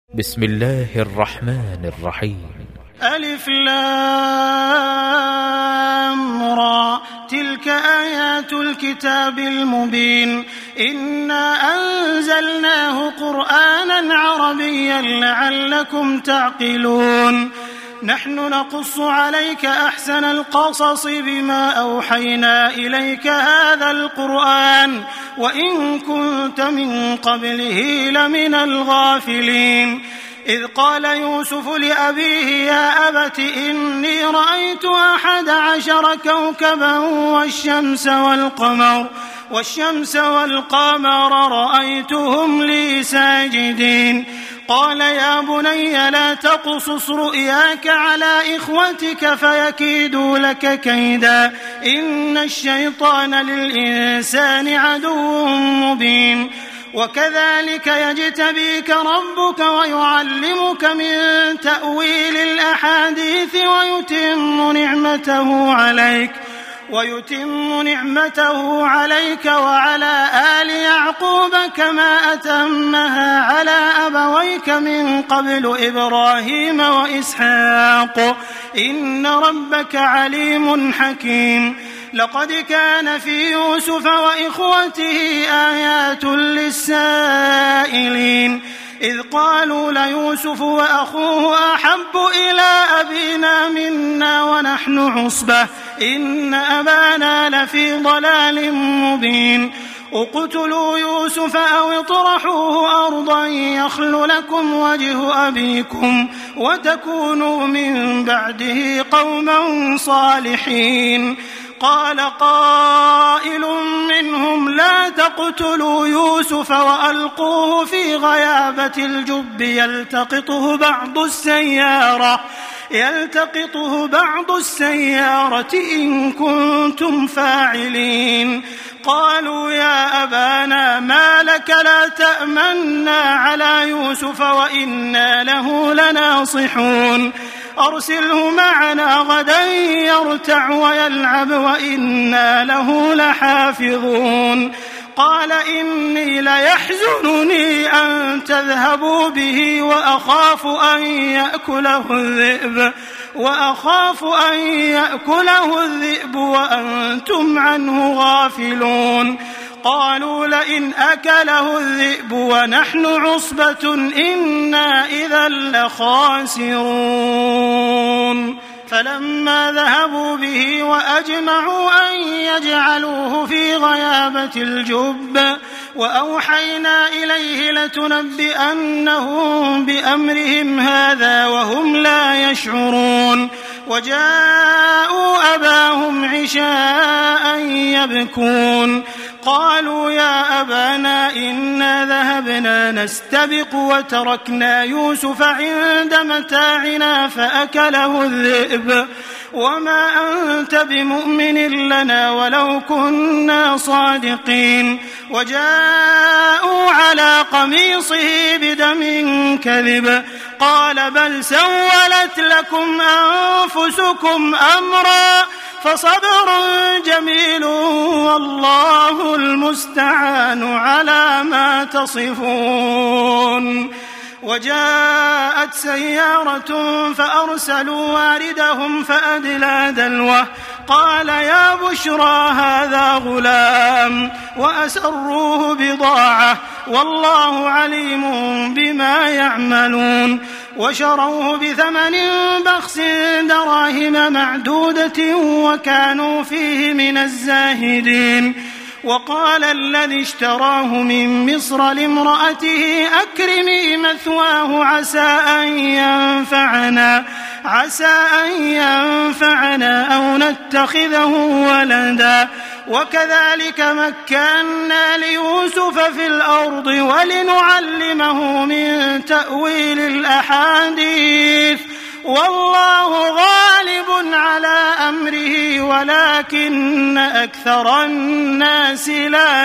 بسم الله الرحمن الرحيم. ألف لام را تلك آيات الكتاب المبين إنا أنزلناه قرآنا عربيا لعلكم تعقلون نحن نقص عليك أحسن القصص بما أوحينا إليك هذا القرآن وإن كنت من قبله لمن الغافلين إذ قال يوسف لأبيه يا أبت إني رأيت 11 كوكبا والشمس والقمر رأيتهم لي ساجدين قال يا بني لا تقصص رؤياك على إخوتك فيكيدوا لك كيدا إن الشيطان للإنسان عدو مبين وكذلك يجتبيك ربك ويعلمك من تأويل الأحاديث ويتم نعمته عليك وعلى آل يعقوب كما أتمها على أبويك من قبل إبراهيم وإسحاق إن ربك عليم حكيم لقد كان في يوسف وإخوته آيات للسائلين إذ قالوا ليوسف وأخوه أحب إلى أبينا منا ونحن عصبة إن أبانا لفي ضلال مبين اقتلوا يوسف أو اطرحوه أرضا يخل لكم وجه أبيكم وتكونوا من بعده قوما صالحين قال قائل منهم لا تقتلوا يوسف وألقوه في غيابة الجب يلتقطه بعض السيارة إن كنتم فاعلين قالوا يا أبانا ما لك لا تأمنا على يوسف وإنا له لناصحون أرسله معنا غدا يرتع ويلعب وإنا له لحافظون قال إني ليحزنني أن تذهبوا به وأخاف أن يأكله الذئب وأنتم عنه غافلون قالوا لئن أكله الذئب ونحن عصبة إنا إذا لخاسرون فلما ذهبوا به وأجمعوا أن يجعلوه في غيابة الجب وأوحينا إليه لتنبئنهم بأمرهم هذا وهم لا يشعرون وجاءوا أباهم عشاء يبكون قالوا يا أبانا إنا ذهبنا نستبق وتركنا يوسف عند متاعنا فأكله الذئب وما أنت بمؤمن لنا ولو كنا صادقين وجاءوا على قميصه بدم كذب قال بل سولت لكم أنفسكم أمرا فصبر جميل والله المستعان على ما تصفون وجاءت سيارة فأرسلوا واردهم فأدلى دلوه قال يا بشرى هذا غلام وأسروه بضاعة والله عليم بما يعملون وشروه بثمن بخس دراهم معدودة وكانوا فيه من الزاهدين وقال الذي اشتراه من مصر لامرأته أكرمي مثواه عسى أن ينفعنا أو نتخذه ولدا وكذلك مكنا ليوسف في الأرض ولنعلمه من تأويل الأحاديث والله غالب على أمره ولكن أكثر الناس لا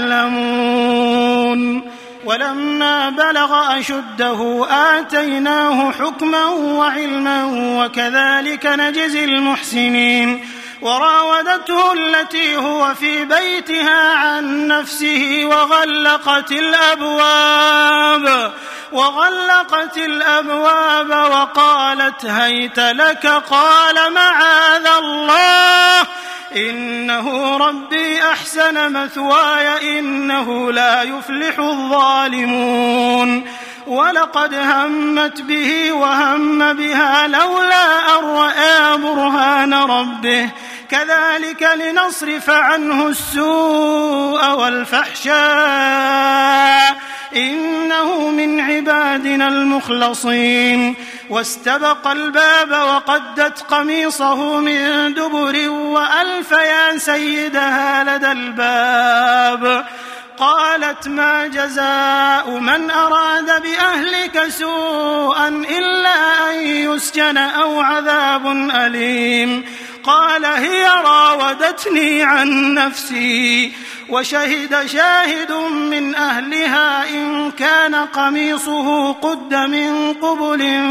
يعلمون ولما بلغ أشده آتيناه حكما وعلما وكذلك نجزي المحسنين وراودته التي هو في بيتها عن نفسه وغلقت الأبواب وقالت هيت لك قال معاذ الله إنه ربي أحسن مثواي إنه لا يفلح الظالمون ولقد همت به وهم بها لولا أن رأى برهان ربه كذلك لنصرف عنه السوء والفحشاء إنه من عبادنا المخلصين واستبق الباب وقدت قميصه من دبر وألف يا سيدها لدى الباب قالت ما جزاء من أراد بأهلك سوءا إلا أن يسجن أو عذاب أليم قال هي راودتني عن نفسي وشهد شاهد من أهلها إن كان قميصه قد من قبل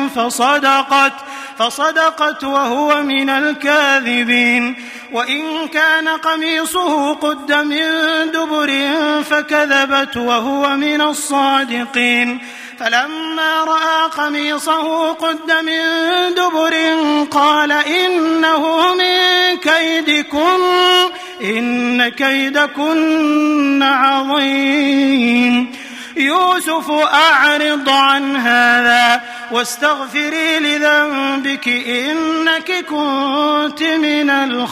فصدقت وهو من الكاذبين وإن كان قميصه قد من دبر فكذبت وهو من الصادقين فلما رأى قميصه قد من دبر قال إنه من كيدكن إن كيدكن عظيم يوسف أعرض عن هذا واستغفري لذنبك إنك كنت من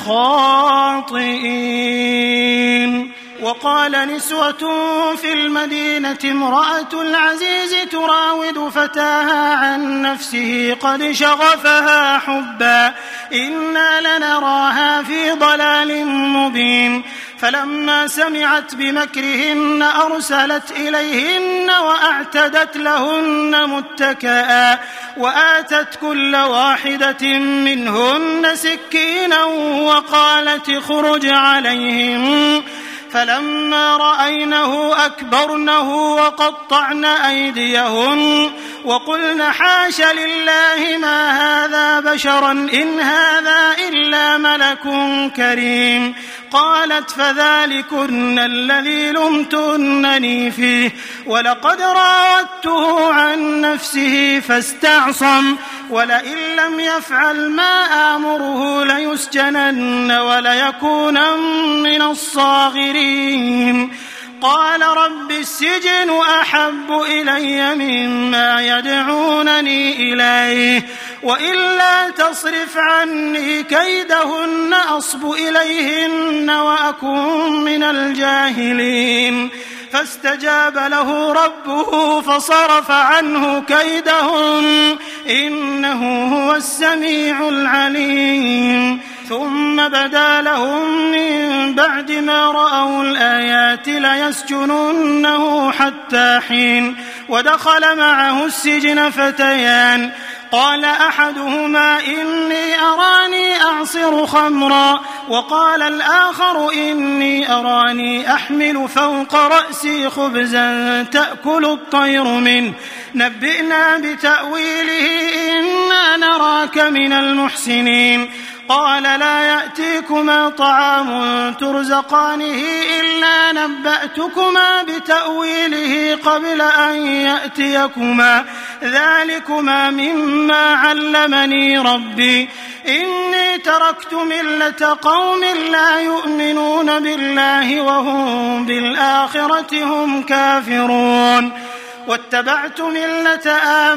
الخاطئين وقال نسوة في المدينة امرأة العزيز تراود فتاها عن نفسه قد شغفها حبا إنا لنراها في ضلال مبين فلما سمعت بمكرهن أرسلت إليهن وأعتدت لهن متكئا وآتت كل واحدة منهن سكينا وقالت اخرج عليهم فلما رأينه أكبرنه وقطعن أيديهن وقلن حاش لله ما هذا بشرا إن هذا إلا ملك كريم قالت فذلكن الذي لمتنني فيه ولقد راودته عن نفسه فاستعصم ولئن لم يفعل ما آمره ليسجنن وليكونن من الصاغرين قال رب السجن أحب إلي مما يدعونني إليه وإلا تصرف عني كيدهن أصب إليهن وأكن من الجاهلين فاستجاب له ربه فصرف عنه كيدهن إنه هو السميع العليم ثم بدا لهم من بعد ما رأوا الآيات ليسجننه حتى حين ودخل معه السجن فتيان قال أحدهما إني أراني أعصر خمرا وقال الآخر إني أراني أحمل فوق رأسي خبزا تأكل الطير منه نبئنا بتأويله إنا نراك من المحسنين قال لا يأتيكما طعام ترزقانه إلا نبأتكما بتأويله قبل أن يأتيكما ذلكما مما علمني ربي إني تركت ملة قوم لا يؤمنون بالله وهم بالآخرة هم كافرون واتبعت ملة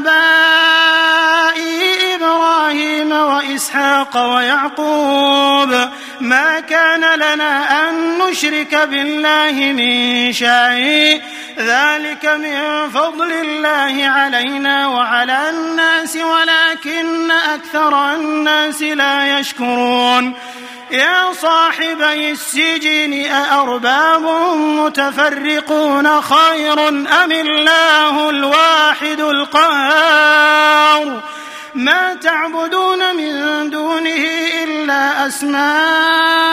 آبائي إبراهيم وإسحاق ويعقوب ما كان لنا أن نشرك بالله من شيء ذلك من فضل الله علينا وعلى الناس ولكن أكثر الناس لا يشكرون يا صاحبي السجن أأرباب متفرقون خير أم الله الواحد القهار ما تعبدون من دونه إلا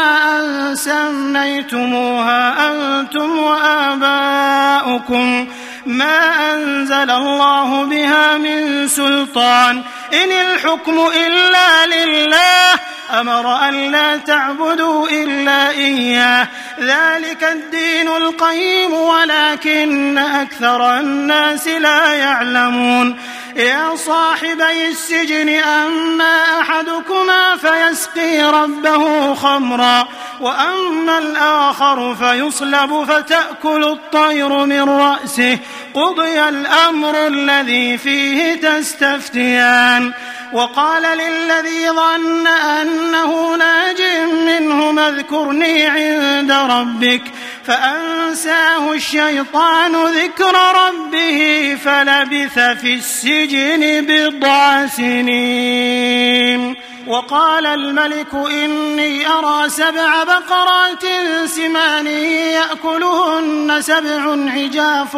أسماء سميتموها أنتم وآباؤكم ما أنزل الله بها من سلطان إن الحكم إلا لله أمر أن لا تعبدوا إلا إياه ذلك الدين القيم ولكن أكثر الناس لا يعلمون يا صاحبي السجن أما أحدكما فيسقي ربه خمرا وأما الآخر فيصلب فتأكل الطير من رأسه قضي الأمر الذي فيه تستفتيان وقال للذي ظن أنه ناج منه اذكرني عند ربك فأنساه الشيطان ذكر ربه فلبث في السجن بضع سنين وقال الملك إني أرى 7 بقرات سمان يأكلهن 7 عجاف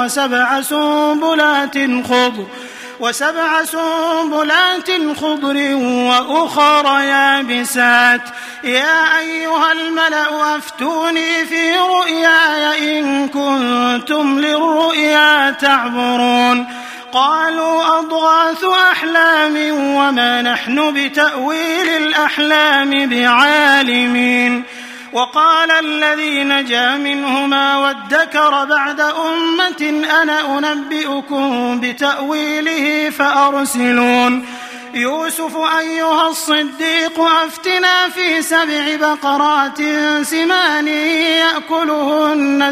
وسبع سنبلات خضر وأخر يابسات يا أيها الملأ أفتوني في رؤياي إن كنتم للرؤيا تعبرون قالوا أضغاث أحلام وما نحن بتأويل الأحلام بعالمين وقال الذي نجا منهما وادكر بعد أمة أنا أنبئكم بتأويله فأرسلون يوسف أيها الصديق أفتنا في 7 بقرات سمان يأكلهن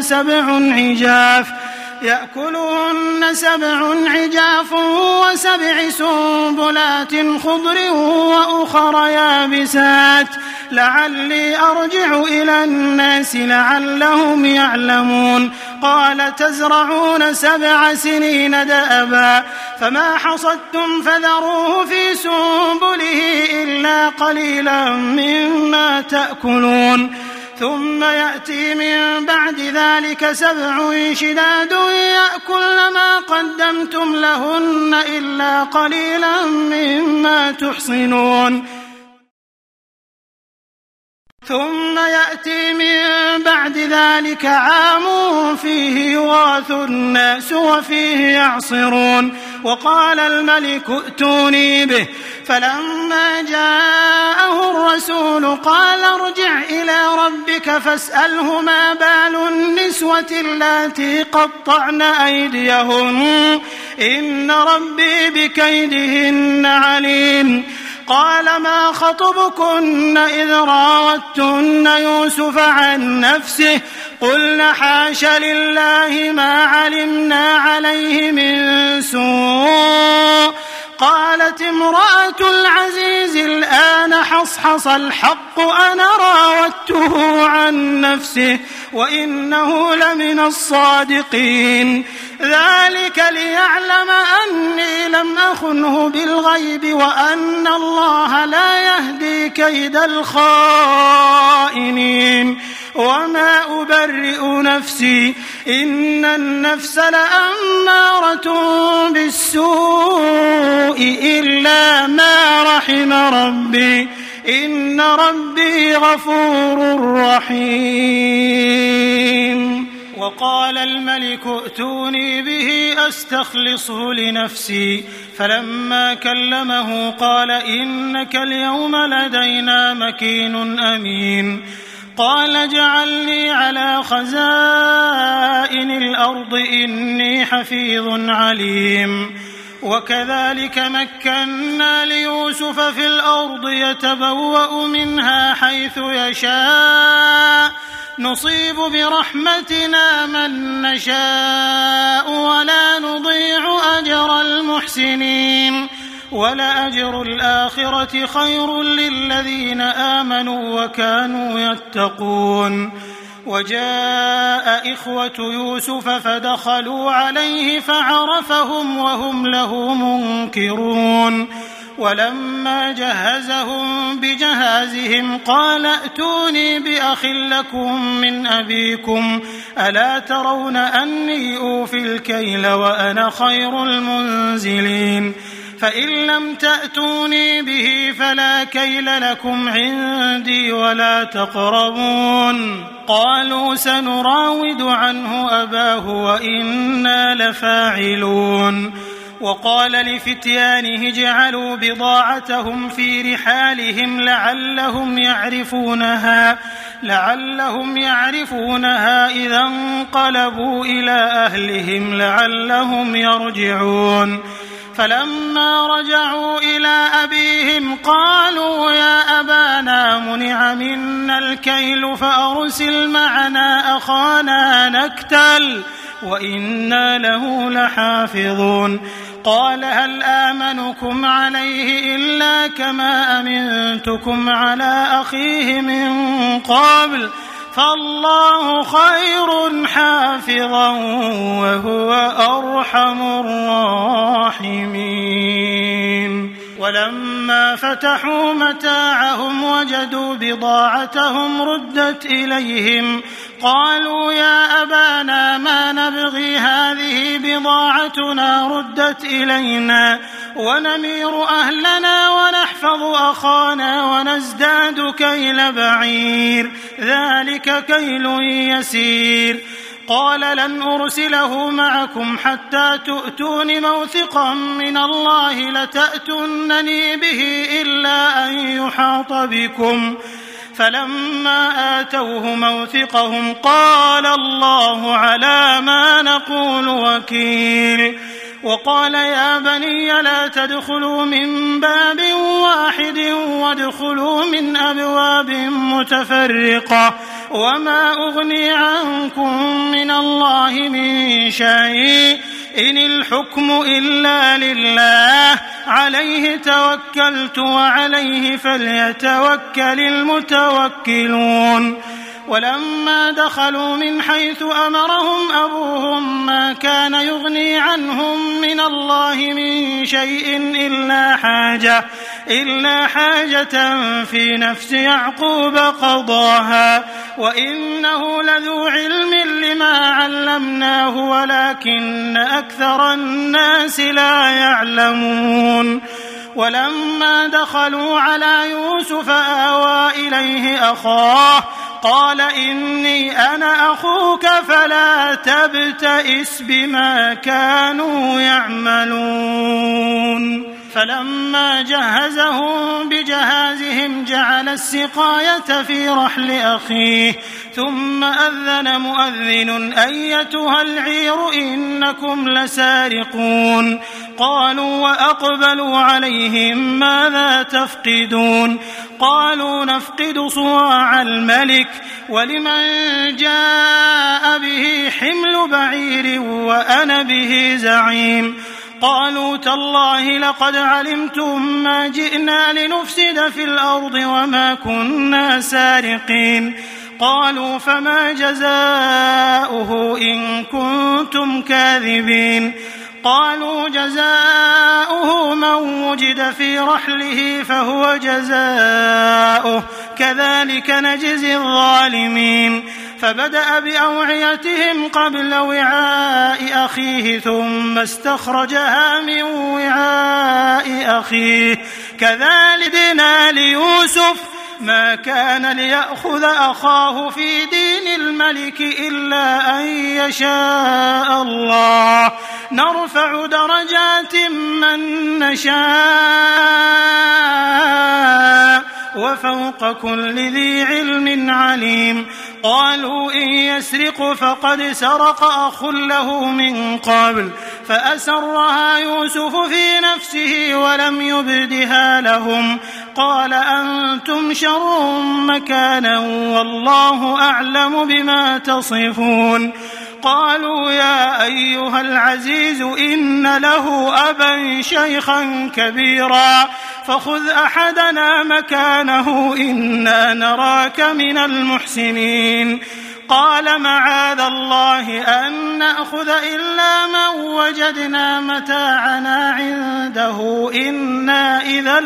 7 عجاف و7 سنبلات خضر وأخر يابسات لعلي أرجع إلى الناس لعلهم يعلمون قال تزرعون 7 سنين دأبا فما حصدتم فذروه في سنبله إلا قليلا مما تأكلون ثم يأتي من بعد ذلك 7 شداد يأكلن ما قدمتم لهن إلا قليلا مما تحصنون ثم يأتي من بعد ذلك عام فيه يغاث الناس وفيه يعصرون وقال الملك ائتوني به فلما جاءه الرسول قال ارجع إلى ربك فاسأله ما بال النسوة اللاتي قطعن أيديهن إن ربي بكيدهن عليم قال ما خطبكن إذ راوتن يوسف عن نفسه قلن حاش لله ما علمنا عليه من سوء قالت امرأة العزيز الآن حصحص الحق أنا راودته عن نفسه وإنه لمن الصادقين ذلك ليعلم أني لم أخنه بالغيب وأن الله لا يهدي كيد الخائنين وما أبرئ نفسي إن النفس لأمارة بالسوء إلا ما رحم ربي إن ربي غفور رحيم وقال الملك ائتوني به أستخلصه لنفسي فلما كلمه قال إنك اليوم لدينا مكين أمين قال اجعلني على خزائن الأرض إني حفيظ عليم وكذلك مكنا ليوسف في الأرض يتبوأ منها حيث يشاء نصيب برحمتنا من نشاء ولا نضيع أجر المحسنين ولأجر الآخرة خير للذين آمنوا وكانوا يتقون وجاء إخوة يوسف فدخلوا عليه فعرفهم وهم له منكرون ولما جهزهم بجهازهم قال ائتوني بأخ لكم من أبيكم ألا ترون أني أوفي الكيل وأنا خير المنزلين فإن لم تأتوني به فلا كيل لكم عندي ولا تقربون. قالوا سنراود عنه أباه وإنا لفاعلون. وقال لفتيانه اجعلوا بضاعتهم في رحالهم لعلهم يعرفونها إذا انقلبوا إلى أهلهم لعلهم يرجعون. فلما رجعوا إلى أبيهم قالوا يا أبانا منع منا الكيل فأرسل معنا أخانا نكتل وإنا له لحافظون. قال هل آمنكم عليه إلا كما أمنتكم على أخيه من قبل فالله خير حافظا وهو أرحم الراحمين. ولما فتحوا متاعهم وجدوا بضاعتهم ردت إليهم قالوا يا أبانا ما نبغي هذه بضاعتنا ردت إلينا ونمير أهلنا ونحفظ أخانا ونزداد كيل بعير ذلك كيل يسير. قال لن أرسله معكم حتى تؤتون موثقا من الله لتأتونني به إلا أن يحاط بكم. فلما آتوه موثقهم قال الله على ما نقول وكيل. وقال يا بني لا تدخلوا من باب واحد وادخلوا من أبواب متفرقة وما أغني عنكم من الله من شيء إن الحكم إلا لله عليه توكلت وعليه فليتوكل المتوكلون. ولما دخلوا من حيث أمرهم أبوهم ما كان يغني عنهم من الله من شيء إلا حاجة في نفس يعقوب قضاها وإنه لذو علم لما علمناه ولكن أكثر الناس لا يعلمون. ولما دخلوا على يوسف آوى إليه أخاه قال إني أنا أخوك فلا تبتئس بما كانوا يعملون. فلما جهزهم بجهازهم جعل السقاية في رحل أخيه ثم أذن مؤذن أيتها العير إنكم لسارقون. قالوا وأقبلوا عليهم ماذا تفقدون؟ قالوا نفقد صواع الملك ولمن جاء به حمل بعير وأنا به زعيم. قالوا تالله لقد علمتم ما جئنا لنفسد في الأرض وما كنا سارقين. قالوا فما جزاؤه إن كنتم كاذبين؟ قالوا جزاؤه من وجد في رحله فهو جزاؤه كذلك نجزي الظالمين. فبدأ بأوعيتهم قبل وعاء أخيه ثم استخرجها من وعاء أخيه كذلك دنا ليوسف ما كان ليأخذ أخاه في دين الملك إلا أن يشاء الله نرفع درجات من نشاء وفوق كل ذي علم عليم. قالوا إن يسرق فقد سرق أخ له من قبل فأسرها يوسف في نفسه ولم يبدها لهم. قال أنتم شر مكانا والله أعلم بما تصفون. قالوا يا أيها العزيز إن له أبا شيخا كبيرا فخذ أحدنا مكانه إنا نراك من المحسنين. قال معاذ الله أن نأخذ إلا من وجدنا متاعنا عنده إنا إذا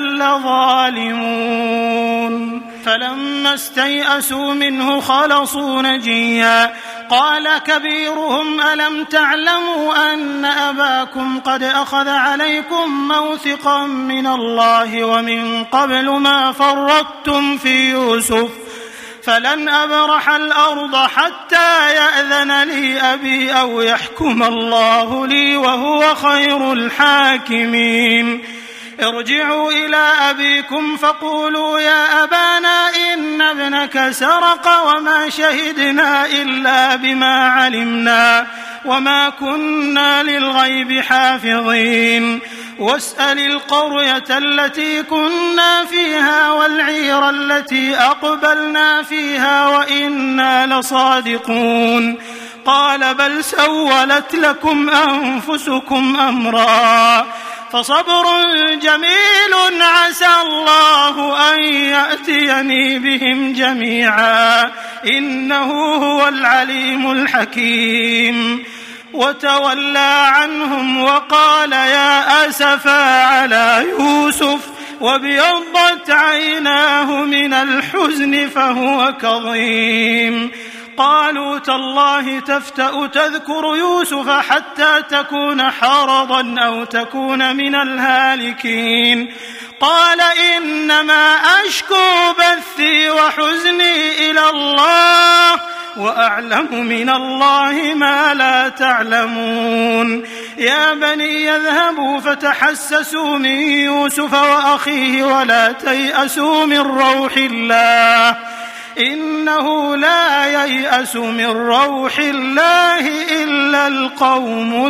لظالمون. فلما استيئسوا منه خلصوا نجيا قال كبيرهم ألم تعلموا أن أباكم قد أخذ عليكم موثقا من الله ومن قبل ما فرطتم في يوسف فلن أبرح الأرض حتى يأذن لي أبي أو يحكم الله لي وهو خير الحاكمين ارجعوا إلى أبيكم فقولوا يا أبانا إن ابنك سرق وما شهدنا إلا بما علمنا وما كنا للغيب حافظين واسأل القرية التي كنا فيها والعير التي أقبلنا فيها وإنا لصادقون قال بل سولت لكم أنفسكم أمرا فصبر جميل عسى الله أن يأتيني بهم جميعا إنه هو العليم الحكيم وتولى عنهم وقال يا أسفا على يوسف وابيضت عيناه من الحزن فهو كظيم قالوا تالله تفتأ تذكر يوسف حتى تكون حرضا أو تكون من الهالكين قال إنما أشكو بثي وحزني إلى الله وأعلم من الله ما لا تعلمون يا بني يذهبوا فتحسسوا من يوسف وأخيه ولا تيأسوا من روح الله إنه لا ييأس من روح الله إلا القوم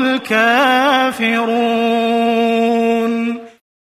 الكافرون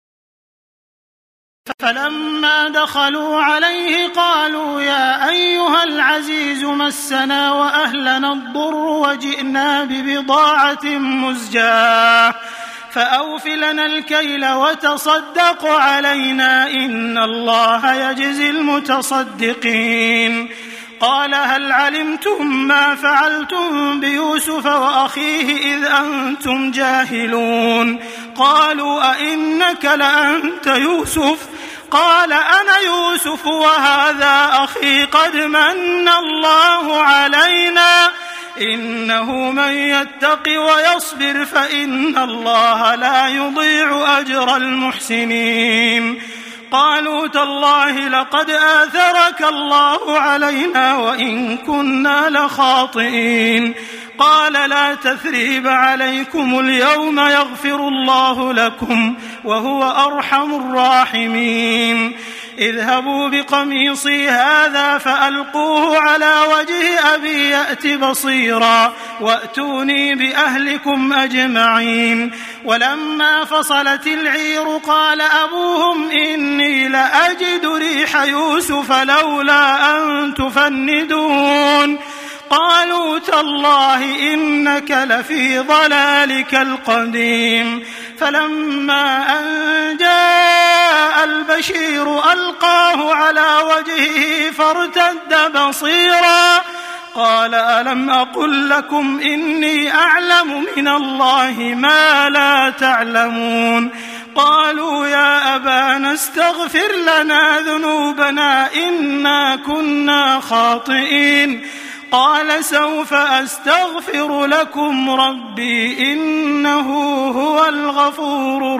فلما دخلوا عليه قالوا يا أيها العزيز مسنا وأهلنا الضر وجئنا ببضاعة مزجاة فأوف لنا الكيل وتصدق علينا إن الله يجزي المتصدقين قال هل علمتم ما فعلتم بيوسف وأخيه إذ أنتم جاهلون قالوا أئنك لأنت يوسف قال أنا يوسف وهذا أخي قد من الله علينا إنه من يتق ويصبر فإن الله لا يضيع أجر المحسنين قالوا تالله لقد آثرك الله علينا وإن كنا لخاطئين قال لا تثريب عليكم اليوم يغفر الله لكم وهو أرحم الراحمين اذهبوا بقميصي هذا فألقوه على وجه أبي يأت بصيرا وأتوني بأهلكم أجمعين ولما فصلت العير قال أبوهم إني لأجد ريح يوسف لولا أن تفندون قالوا تالله إنك لفي ضلالك القديم فلما أن جاء البشير ألقاه على وجهه فارتد بصيرا قال ألم أقل لكم إني أعلم من الله ما لا تعلمون قالوا يا أبانا استغفر لنا ذنوبنا إنا كنا خاطئين قال سوف أستغفر لكم ربي إنه هو الغفور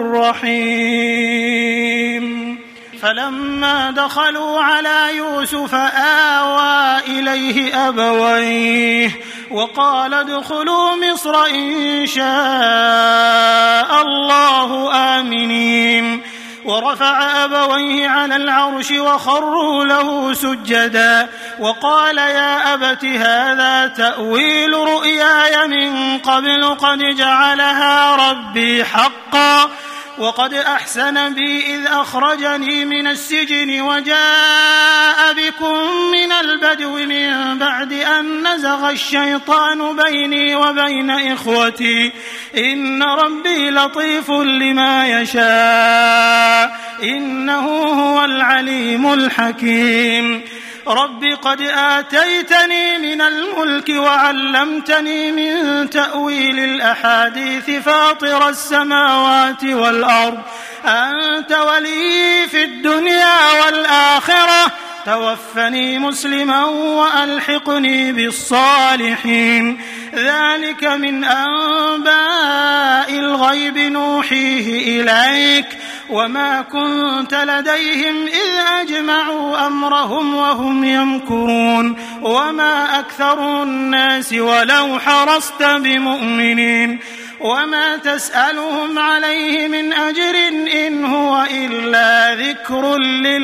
الرحيم فلما دخلوا على يوسف آوى إليه أبويه وقال ادخلوا مصر إن شاء الله آمنين ورفع أبويه على العرش وخروا له سجدا وقال يا أبت هذا تأويل رؤياي من قبل قد جعلها ربي حقا وقد أحسن بي إذ أخرجني من السجن وجاء بكم من البدو من بعد أن نزغ الشيطان بيني وبين إخوتي إن ربي لطيف لما يشاء إنه هو العليم الحكيم رب قد آتيتني من الملك وعلمتني من تأويل الأحاديث فاطر السماوات والأرض أنت ولي في الدنيا والآخرة توفني مسلما وألحقني بالصالحين. ذلك من أنباء الغيب نوحيه إليك وما كنت لديهم إذ أجمعوا أمرهم وهم يمكرون وما أكثر الناس ولو حرصت بمؤمنين وما تسألهم عليه من أجر إن هو إلا ذكر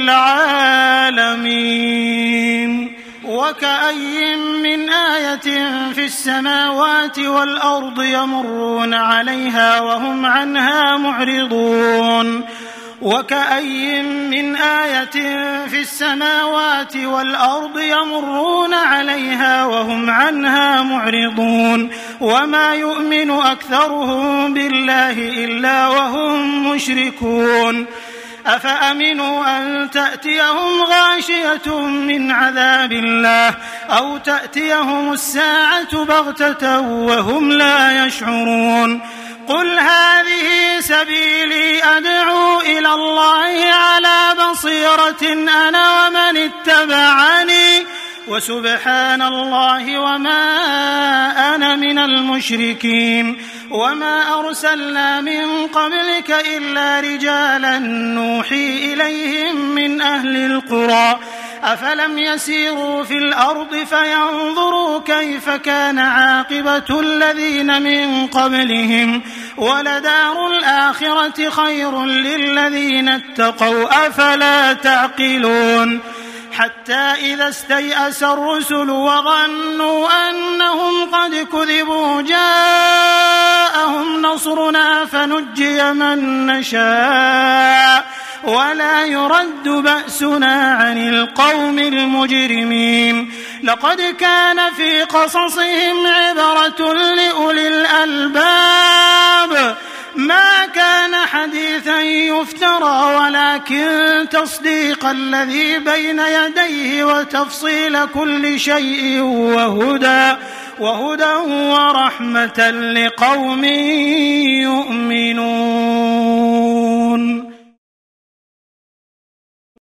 للعالمين. وكأي من آية في السماوات والأرض يمرون عليها وهم عنها معرضون. وكأي من آية في السماوات والأرض يمرون عليها وهم عنها معرضون وما يؤمن أكثرهم بالله إلا وهم مشركون. أفأمنوا أن تأتيهم غاشية من عذاب الله أو تأتيهم الساعة بغتة وهم لا يشعرون. قل هذه سبيلي أدعو إلى الله على بصيرة أنا ومن اتبعني وسبحان الله وما أنا من المشركين. وما أرسلنا من قبلك إلا رجالا نوحي إليهم من أهل القرى أفلم يسيروا في الأرض فينظروا كيف كان عاقبة الذين من قبلهم ولدار الآخرة خير للذين اتقوا أفلا تعقلون. حتى إذا استيأس الرسل وظنوا أنهم قد كذبوا جاءهم نصرنا فنجي من نشاء ولا يرد بأسنا عن القوم المجرمين. لقد كان في قصصهم عبرة لأولي الألباب ما كان حديثا يفترى ولكن تصديق الذي بين يديه وتفصيل كل شيء وهدى ورحمة لقوم يؤمنون.